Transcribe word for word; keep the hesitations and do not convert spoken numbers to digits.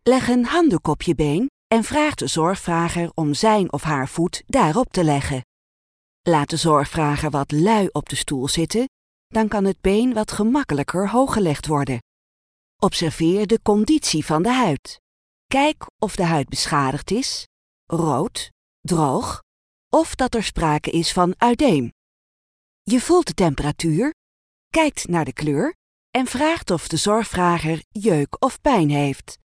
Leg een handdoek op je been en vraag de zorgvrager om zijn of haar voet daarop te leggen. Laat de zorgvrager wat lui op de stoel zitten, dan kan het been wat gemakkelijker hooggelegd worden. Observeer de conditie van de huid. Kijk of de huid beschadigd is, rood, droog of dat er sprake is van udeem. Je voelt de temperatuur, kijkt naar de kleur en vraagt of de zorgvrager jeuk of pijn heeft.